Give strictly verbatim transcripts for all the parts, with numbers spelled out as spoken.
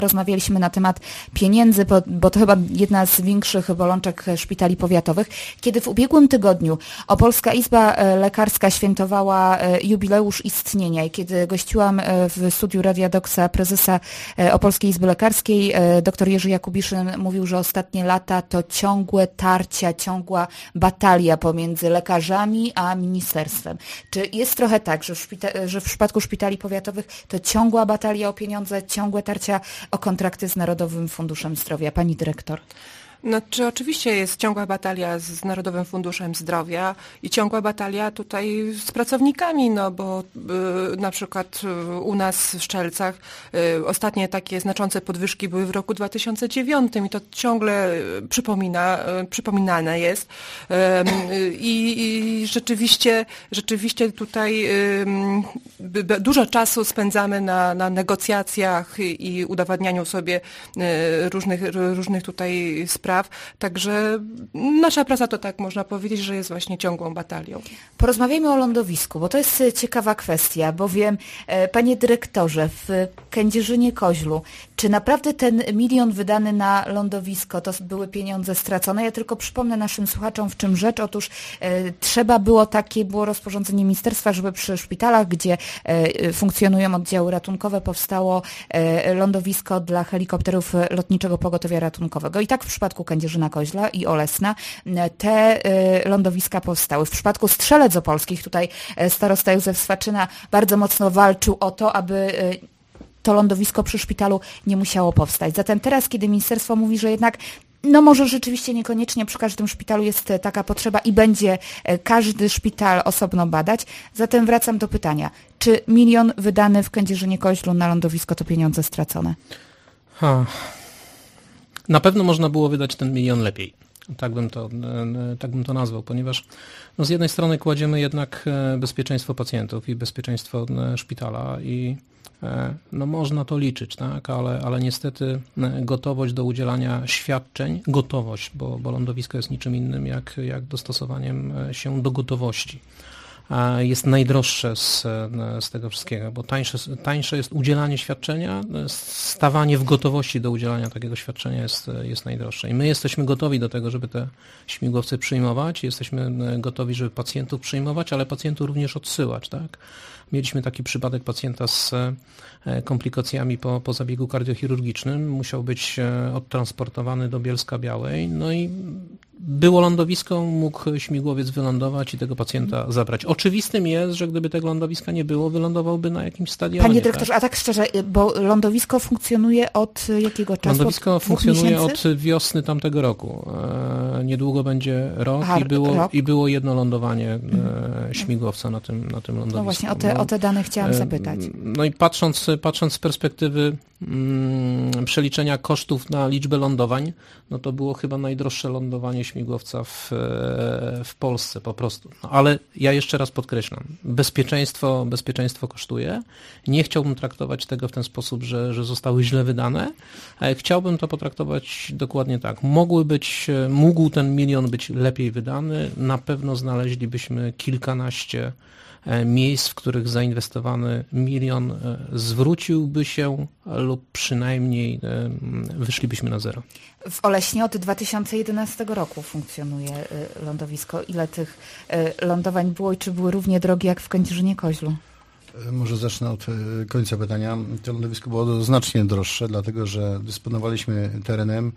rozmawialiśmy na temat pieniędzy, bo, bo to chyba jedna z większych bolączek szpitali powiatowych. Kiedy w ubiegłym tygodniu Opolska Izba Lekarska świętowała jubileusz istnienia i kiedy gościłam w studiu Radia Doksa prezesa Opolskiej Izby Lekarskiej, dr Jerzy Jakubiszyn mówił, że ostatnie lata to ciągłe tarcia, ciągła batalia pomiędzy lekarzami a ministerstwem. Czy jest trochę tak, że w, szpita- że w przypadku szpitali powiatowych to ciągła batalia o pieniądze, ciągłe tarcia o kontrakty z Narodowym Funduszem Zdrowia? Pani dyrektor. Znaczy, oczywiście jest ciągła batalia z Narodowym Funduszem Zdrowia i ciągła batalia tutaj z pracownikami, no bo y, na przykład y, u nas w Szczelcach y, ostatnie takie znaczące podwyżki były w roku dwa tysiące dziewiątym i to ciągle y, przypomina, y, przypominane jest y, y, i rzeczywiście, rzeczywiście tutaj y, y, dużo czasu spędzamy na, na negocjacjach i, i udowadnianiu sobie y, różnych, różnych tutaj spraw. Także nasza praca to tak można powiedzieć, że jest właśnie ciągłą batalią. Porozmawiajmy o lądowisku, bo to jest ciekawa kwestia, bowiem panie dyrektorze, w Kędzierzynie-Koźlu, czy naprawdę ten milion wydany na lądowisko to były pieniądze stracone? Ja tylko przypomnę naszym słuchaczom, w czym rzecz. Otóż e, trzeba było, takie było rozporządzenie ministerstwa, żeby przy szpitalach, gdzie e, funkcjonują oddziały ratunkowe, powstało e, lądowisko dla helikopterów Lotniczego Pogotowia Ratunkowego. I tak w przypadku Kędzierzyna-Koźla i Olesna te y, lądowiska powstały. W przypadku Strzelec Opolskich tutaj starosta Józef Swaczyna bardzo mocno walczył o to, aby y, to lądowisko przy szpitalu nie musiało powstać. Zatem teraz, kiedy ministerstwo mówi, że jednak no może rzeczywiście niekoniecznie przy każdym szpitalu jest taka potrzeba i będzie każdy szpital osobno badać, zatem wracam do pytania. Czy milion wydany w Kędzierzynie-Koźlu na lądowisko to pieniądze stracone? Ha. Na pewno można było wydać ten milion lepiej. Tak bym to, tak bym to nazwał, ponieważ no z jednej strony kładziemy jednak bezpieczeństwo pacjentów i bezpieczeństwo szpitala i no można to liczyć, tak, ale, ale niestety gotowość do udzielania świadczeń, gotowość, bo, bo lądowisko jest niczym innym jak, jak dostosowaniem się do gotowości. Jest najdroższe z, z tego wszystkiego, bo tańsze, tańsze jest udzielanie świadczenia, stawanie w gotowości do udzielania takiego świadczenia jest, jest najdroższe. I my jesteśmy gotowi do tego, żeby te śmigłowce przyjmować, jesteśmy gotowi, żeby pacjentów przyjmować, ale pacjentów również odsyłać, tak? Mieliśmy taki przypadek pacjenta z komplikacjami po, po zabiegu kardiochirurgicznym, musiał być odtransportowany do Bielska-Białej, no i było lądowisko, mógł śmigłowiec wylądować i tego pacjenta zabrać. Oczywistym jest, że gdyby tego lądowiska nie było, wylądowałby na jakimś stadionie. Panie dyrektorze, tak? A tak szczerze, bo lądowisko funkcjonuje od jakiego czasu? Lądowisko od funkcjonuje miesięcy? od wiosny tamtego roku. E, niedługo będzie rok, Aha, i, było, rok. i było jedno lądowanie e, śmigłowca na tym, na tym lądowisku. No właśnie, o te, o te dane chciałam zapytać. No i patrząc, patrząc z perspektywy mm, przeliczenia kosztów na liczbę lądowań, no to było chyba najdroższe lądowanie śmigłowca w, w Polsce po prostu. No, ale ja jeszcze raz podkreślam, bezpieczeństwo, bezpieczeństwo kosztuje. Nie chciałbym traktować tego w ten sposób, że, że zostały źle wydane. Chciałbym to potraktować dokładnie tak. Mogły być, mógł ten milion być lepiej wydany. Na pewno znaleźlibyśmy kilkanaście miejsc, w których zainwestowany milion zwróciłby się lub przynajmniej wyszlibyśmy na zero. W Oleśnie od dwa tysiące jedenastego roku funkcjonuje lądowisko. Ile tych lądowań było i czy były równie drogie jak w Kędzierzynie-Koźlu? Może zacznę od końca pytania. To lądowisko było znacznie droższe, dlatego że dysponowaliśmy terenem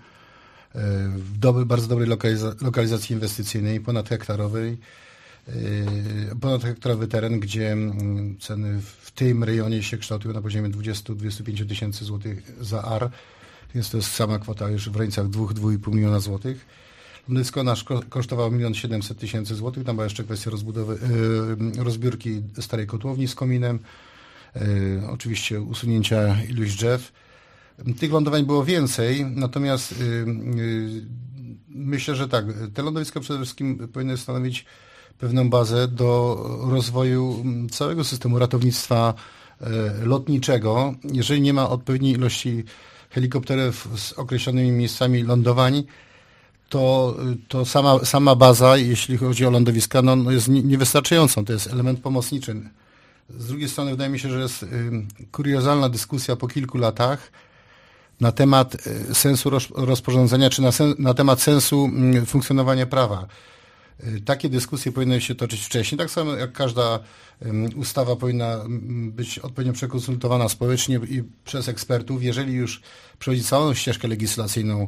w doby, bardzo dobrej lokaliza- lokalizacji inwestycyjnej, ponadhektarowej. Ponadhektarowy teren, gdzie ceny w tym rejonie się kształtują na poziomie dwadzieścia do dwudziestu pięciu tysięcy złotych za ar, więc to jest sama kwota już w granicach dwa do dwóch i pół miliona złotych. Lądowisko nasz kosztowało milion siedemset tysięcy złotych, tam była jeszcze kwestia rozbudowy, yy, rozbiórki starej kotłowni z kominem, yy, oczywiście usunięcia iluś drzew. Tych lądowań było więcej, natomiast yy, yy, myślę, że tak, te lądowiska przede wszystkim powinny stanowić pewną bazę do rozwoju całego systemu ratownictwa lotniczego. Jeżeli nie ma odpowiedniej ilości helikopterów z określonymi miejscami lądowań, to, to sama, sama baza, jeśli chodzi o lądowiska, no, no jest niewystarczającą. To jest element pomocniczy. Z drugiej strony wydaje mi się, że jest kuriozalna dyskusja po kilku latach na temat sensu rozporządzenia, czy na, sen, na temat sensu funkcjonowania prawa. Takie dyskusje powinny się toczyć wcześniej, tak samo jak każda ustawa powinna być odpowiednio przekonsultowana społecznie i przez ekspertów. Jeżeli już przechodzi całą ścieżkę legislacyjną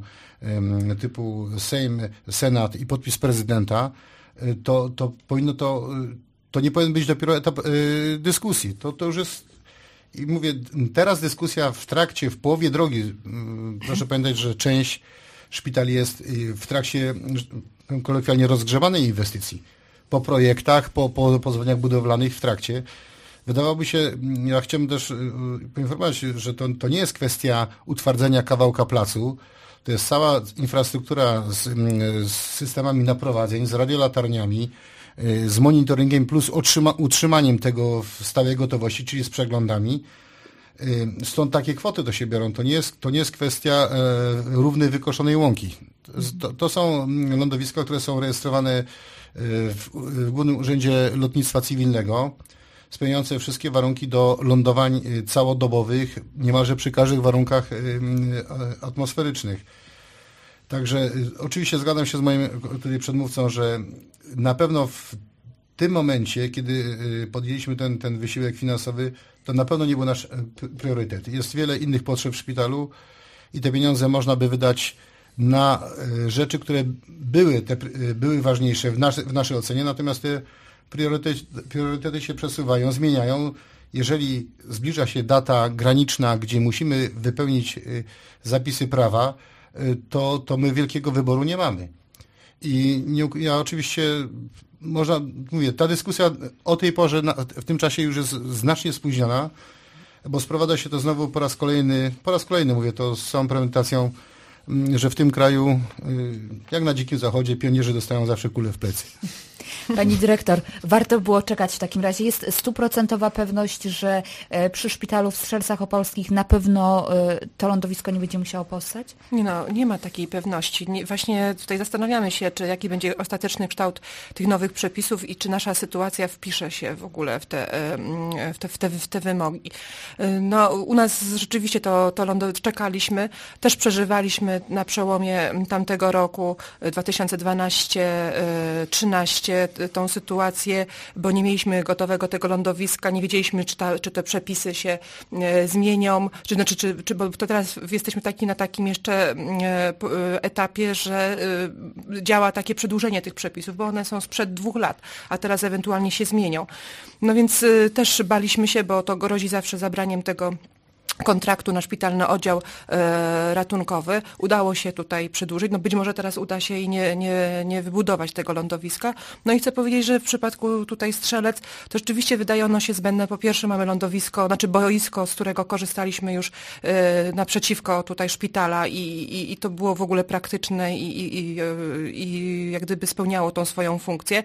typu Sejm, Senat i podpis prezydenta, to, to powinno to, to nie powinien być dopiero etap dyskusji. To, to już jest, i mówię, teraz dyskusja w trakcie, w połowie drogi. Proszę pamiętać, że część szpitali jest w trakcie kolokwialnie rozgrzebanej inwestycji. Po projektach, po, po pozwoleniach budowlanych w trakcie. Wydawałoby się, ja chciałbym też poinformować, że to, to nie jest kwestia utwardzenia kawałka placu. To jest cała infrastruktura z, z systemami naprowadzeń, z radiolatarniami, z monitoringiem plus otrzyma, utrzymaniem tego w stałej gotowości, czyli z przeglądami. Stąd takie kwoty to się biorą. To nie jest, to nie jest kwestia e, równej wykoszonej łąki. To, to są lądowiska, które są rejestrowane w, w Głównym Urzędzie Lotnictwa Cywilnego, spełniające wszystkie warunki do lądowań całodobowych, niemalże przy każdych warunkach atmosferycznych. Także oczywiście zgadzam się z moim tutaj przedmówcą, że na pewno w tym momencie, kiedy podjęliśmy ten, ten wysiłek finansowy, to na pewno nie był nasz priorytet. Jest wiele innych potrzeb w szpitalu i te pieniądze można by wydać na rzeczy, które były, te, były ważniejsze w, naszy, w naszej ocenie, natomiast te priorytety, priorytety się przesuwają, zmieniają. Jeżeli zbliża się data graniczna, gdzie musimy wypełnić zapisy prawa, to, to my wielkiego wyboru nie mamy. I nie, ja oczywiście, można, mówię, ta dyskusja o tej porze, na, w tym czasie już jest znacznie spóźniona, bo sprowadza się to znowu po raz kolejny, po raz kolejny mówię to z całą prementacją, że w tym kraju, jak na Dzikim Zachodzie, pionierzy dostają zawsze kulę w plecy. Pani dyrektor, warto było czekać w takim razie. Jest stuprocentowa pewność, że przy szpitalu w Strzelcach Opolskich na pewno to lądowisko nie będzie musiało powstać? Nie, no, nie ma takiej pewności. Nie, właśnie tutaj zastanawiamy się, czy jaki będzie ostateczny kształt tych nowych przepisów i czy nasza sytuacja wpisze się w ogóle w te, w te, w te, w te wymogi. No, u nas rzeczywiście to, to lądo czekaliśmy. Też przeżywaliśmy na przełomie tamtego roku dwa tysiące dwunastego do trzynastego tą sytuację, bo nie mieliśmy gotowego tego lądowiska, nie wiedzieliśmy, czy, ta, czy te przepisy się e, zmienią, czy, znaczy, czy, czy, bo to teraz jesteśmy taki, na takim jeszcze e, etapie, że e, działa takie przedłużenie tych przepisów, bo one są sprzed dwóch lat, a teraz ewentualnie się zmienią. No więc e, też baliśmy się, bo to grozi zawsze zabraniem tego kontraktu na szpitalny oddział e, ratunkowy. Udało się tutaj przedłużyć. No być może teraz uda się i nie, nie, nie wybudować tego lądowiska. No i chcę powiedzieć, że w przypadku tutaj Strzelec to rzeczywiście wydaje ono się zbędne. Po pierwsze mamy lądowisko, znaczy boisko, z którego korzystaliśmy już e, naprzeciwko tutaj szpitala i, i, i to było w ogóle praktyczne i, i, i, i jak gdyby spełniało tą swoją funkcję.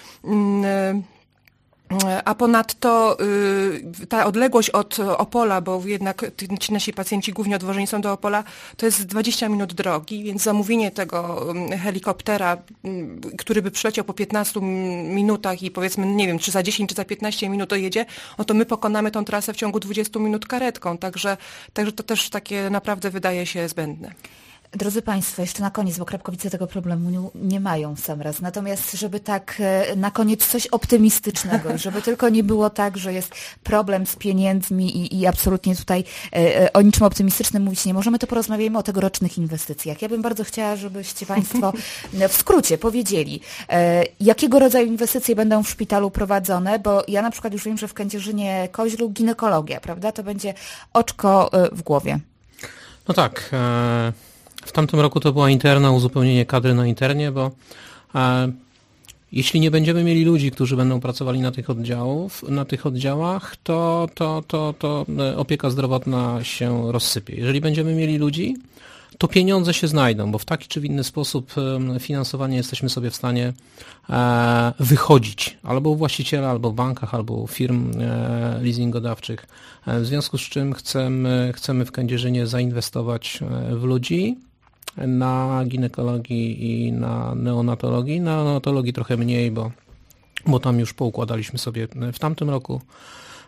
E, A ponadto y, ta odległość od Opola, bo jednak ci nasi pacjenci głównie odwożeni są do Opola, to jest dwadzieścia minut drogi, więc zamówienie tego helikoptera, y, który by przyleciał po piętnastu minutach i powiedzmy, nie wiem, czy za dziesięć, czy za piętnaście minut dojedzie, no to my pokonamy tą trasę w ciągu dwudziestu minut karetką, także, także to też takie naprawdę wydaje się zbędne. Drodzy Państwo, jeszcze na koniec, bo Krapkowice tego problemu nie, nie mają w sam raz. Natomiast, żeby tak e, na koniec coś optymistycznego, żeby tylko nie było tak, że jest problem z pieniędzmi i, i absolutnie tutaj e, o niczym optymistycznym mówić nie możemy, to porozmawiajmy o tegorocznych inwestycjach. Ja bym bardzo chciała, żebyście Państwo w skrócie powiedzieli, e, jakiego rodzaju inwestycje będą w szpitalu prowadzone, bo ja na przykład już wiem, że w Kędzierzynie-Koźlu ginekologia, prawda? To będzie oczko e, w głowie. No tak. E... W tamtym roku to była interna, uzupełnienie kadry na internie, bo e, jeśli nie będziemy mieli ludzi, którzy będą pracowali na tych oddziałów, na tych oddziałach, to, to, to, to opieka zdrowotna się rozsypie. Jeżeli będziemy mieli ludzi, to pieniądze się znajdą, bo w taki czy w inny sposób finansowanie jesteśmy sobie w stanie e, wychodzić albo u właściciela, albo w bankach, albo u firm e, leasingodawczych. E, w związku z czym chcemy, chcemy w Kędzierzynie zainwestować w ludzi, na ginekologii i na neonatologii. Na neonatologii trochę mniej, bo, bo tam już poukładaliśmy sobie w tamtym roku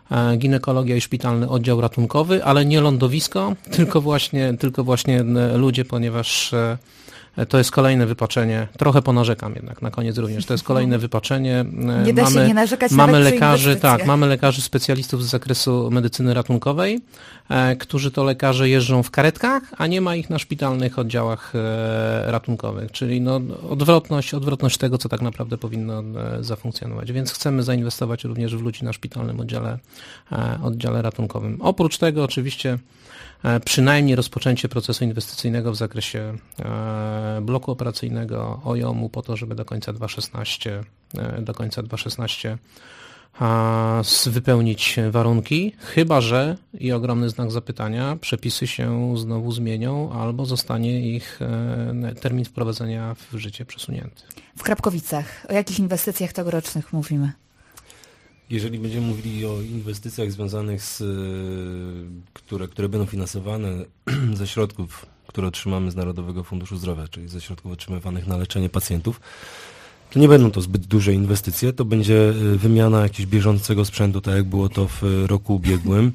ginekologia i szpitalny oddział ratunkowy, ale nie lądowisko, tylko właśnie, tylko właśnie ludzie, ponieważ to jest kolejne wypaczenie, trochę ponarzekam jednak na koniec również, to jest kolejne wypaczenie. Nie da mamy, się nie narzekać mamy nawet lekarzy, tak, mamy lekarzy specjalistów z zakresu medycyny ratunkowej, e, którzy to lekarze jeżdżą w karetkach, a nie ma ich na szpitalnych oddziałach e, ratunkowych, czyli no, odwrotność, odwrotność tego, co tak naprawdę powinno e, zafunkcjonować, więc chcemy zainwestować również w ludzi na szpitalnym oddziale, e, oddziale ratunkowym. Oprócz tego oczywiście przynajmniej rozpoczęcie procesu inwestycyjnego w zakresie bloku operacyjnego O J O M-u po to, żeby do końca dwa tysiące szesnastego do końca dwa tysiące szesnastego wypełnić warunki, chyba że, i ogromny znak zapytania, przepisy się znowu zmienią albo zostanie ich termin wprowadzenia w życie przesunięty. W Krapkowicach o jakich inwestycjach tegorocznych mówimy? Jeżeli będziemy mówili o inwestycjach związanych z, które, które będą finansowane ze środków, które otrzymamy z Narodowego Funduszu Zdrowia, czyli ze środków otrzymywanych na leczenie pacjentów, to nie będą to zbyt duże inwestycje, to będzie wymiana jakiegoś bieżącego sprzętu, tak jak było to w roku ubiegłym.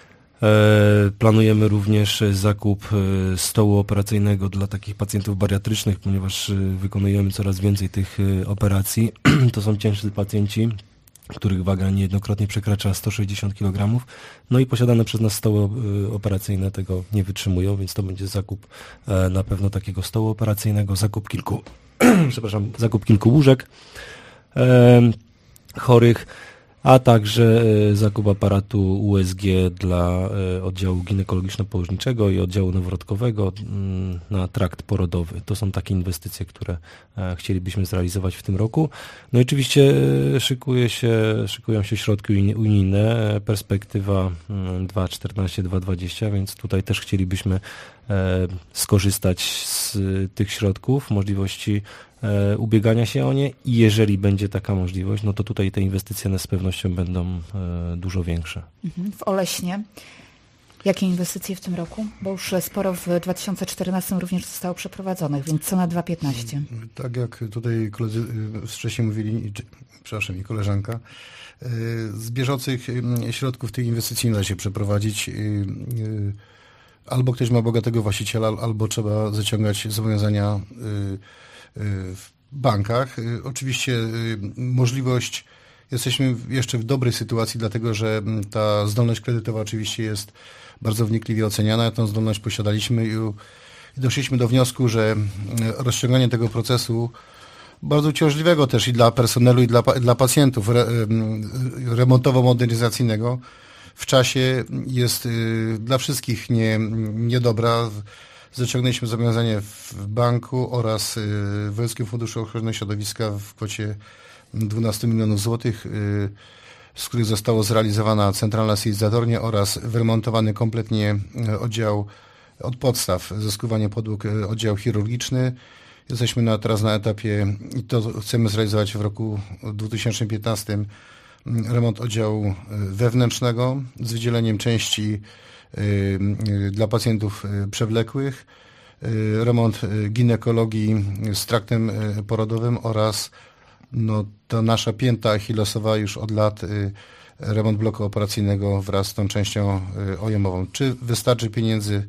Planujemy również zakup stołu operacyjnego dla takich pacjentów bariatrycznych, ponieważ wykonujemy coraz więcej tych operacji. To są ciężcy pacjenci, których waga niejednokrotnie przekracza sto sześćdziesiąt kilogramów, no i posiadane przez nas stoły operacyjne tego nie wytrzymują, więc to będzie zakup na pewno takiego stołu operacyjnego, zakup kilku, przepraszam, zakup kilku łóżek e, chorych, a także zakup aparatu U S G dla oddziału ginekologiczno-położniczego i oddziału noworodkowego na trakt porodowy. To są takie inwestycje, które chcielibyśmy zrealizować w tym roku. No i oczywiście szykuje się, szykują się środki unijne, perspektywa dwa tysiące czternaście do dwa tysiące dwudziestego, więc tutaj też chcielibyśmy skorzystać z tych środków, możliwości ubiegania się o nie i jeżeli będzie taka możliwość, no to tutaj te inwestycje z pewnością będą dużo większe. W Oleśnie jakie inwestycje w tym roku? Bo już sporo w dwa tysiące czternastym również zostało przeprowadzonych, więc co na dwa tysiące piętnaście? Tak jak tutaj koledzy wcześniej mówili, przepraszam, i koleżanka, z bieżących środków tych inwestycji nie da się przeprowadzić. Albo ktoś ma bogatego właściciela, albo trzeba zaciągać zobowiązania w bankach. Oczywiście możliwość, jesteśmy jeszcze w dobrej sytuacji, dlatego że ta zdolność kredytowa oczywiście jest bardzo wnikliwie oceniana. Tą zdolność posiadaliśmy i doszliśmy do wniosku, że rozciąganie tego procesu bardzo uciążliwego też i dla personelu, i dla, dla pacjentów re, remontowo-modernizacyjnego w czasie jest dla wszystkich nie, niedobra. Zaciągnęliśmy zobowiązanie w banku oraz w Wojewódzkim Funduszu Ochrony Środowiska w kwocie dwanaście milionów złotych, z których zostało zrealizowana centralna sylizatornia oraz wyremontowany kompletnie oddział od podstaw, zeskuwanie podłóg, oddział chirurgiczny. Jesteśmy na, teraz na etapie, i to chcemy zrealizować w roku dwa tysiące piętnastym, remont oddziału wewnętrznego z wydzieleniem części dla pacjentów przewlekłych, remont ginekologii z traktem porodowym oraz no, to nasza pięta achillesowa już od lat remont bloku operacyjnego wraz z tą częścią ojemową. Czy wystarczy pieniędzy?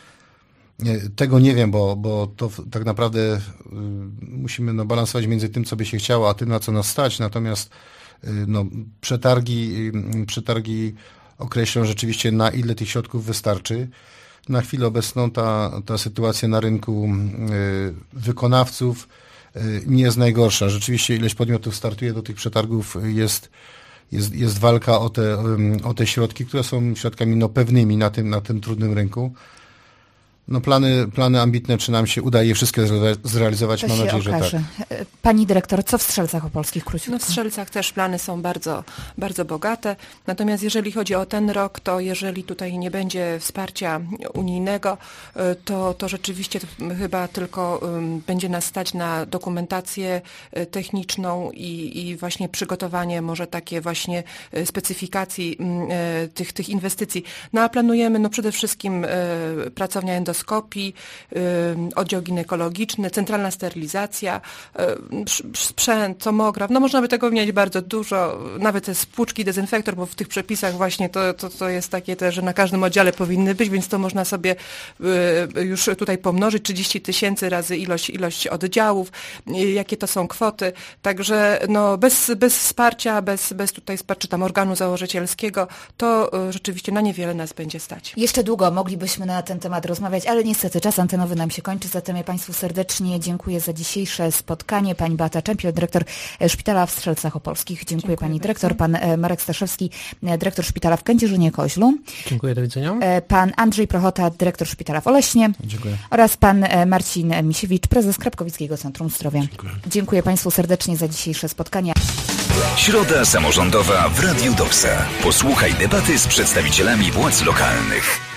Tego nie wiem, bo, bo to tak naprawdę musimy no, balansować między tym, co by się chciało, a tym, na co nas stać. Natomiast no, przetargi, przetargi określą rzeczywiście, na ile tych środków wystarczy. Na chwilę obecną ta, ta sytuacja na rynku wykonawców nie jest najgorsza. Rzeczywiście ileś podmiotów startuje do tych przetargów, jest, jest, jest walka o te, o te środki, które są środkami no, pewnymi na tym, na tym trudnym rynku. No plany, plany ambitne, czy nam się uda je wszystkie zrealizować? To Mam nadzieję, okaże. że tak. Pani dyrektor, co w Strzelcach Opolskich króciutko? No w Strzelcach też plany są bardzo, bardzo bogate. Natomiast jeżeli chodzi o ten rok, to jeżeli tutaj nie będzie wsparcia unijnego, to, to rzeczywiście chyba tylko będzie nas stać na dokumentację techniczną i, i właśnie przygotowanie może takie właśnie specyfikacji tych, tych inwestycji. No a planujemy no przede wszystkim pracownia endoskopijna, laparoskopii, oddział ginekologiczny, centralna sterylizacja, sprzęt, tomograf. No można by tego mieć bardzo dużo, nawet te spłuczki, dezynfektor, bo w tych przepisach właśnie to, to, to jest takie też, że na każdym oddziale powinny być, więc to można sobie już tutaj pomnożyć, trzydzieści tysięcy razy ilość, ilość oddziałów, jakie to są kwoty. Także no bez, bez wsparcia, bez, bez tutaj wsparcia tam organu założycielskiego, to rzeczywiście na niewiele nas będzie stać. Jeszcze długo moglibyśmy na ten temat rozmawiać, ale niestety czas antenowy nam się kończy, zatem ja Państwu serdecznie dziękuję za dzisiejsze spotkanie. Pani Beata Czempiel, dyrektor Szpitala w Strzelcach Opolskich. Dziękuję, dziękuję Pani dyrektor. Pan Marek Staszewski, dyrektor Szpitala w Kędzierzynie-Koźlu. Dziękuję, do widzenia. Pan Andrzej Prochota, dyrektor Szpitala w Oleśnie. Dziękuję. Oraz Pan Marcin Misiewicz, prezes Krapkowickiego Centrum Zdrowia. Dziękuję. Dziękuję Państwu serdecznie za dzisiejsze spotkanie. Środa samorządowa w Radiu Doksa. Posłuchaj debaty z przedstawicielami władz lokalnych.